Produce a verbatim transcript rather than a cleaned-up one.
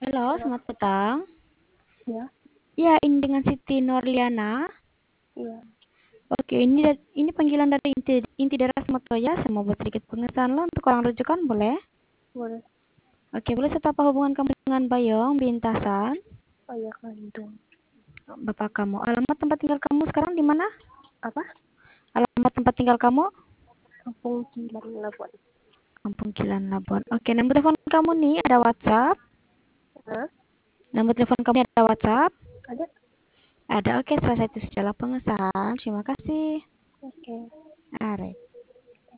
Halo, Halo, selamat petang. ya, Ya, ini dengan Siti Norliana. iya, Oke, ini da- ini panggilan dari Inti, Inti Daerah Semotoya. Saya mau buat sedikit pengesahan lo untuk orang rujukan, boleh? boleh. Oke, boleh serta apa hubungan kamu dengan Bayong, Bintasan, Oh iya, Kandung. bapak kamu. Alamat tempat tinggal kamu sekarang di mana? Apa? Alamat tempat tinggal kamu? Kampung Kilang Labuan. Kampung Kilan Labuan. Oke, nomor telepon kamu nih ada WhatsApp. Hah? Nomor telepon kamu ada WhatsApp. Ada? Ada, oke, selesai itu setelah pengesahan. Terima kasih. Oke. Are.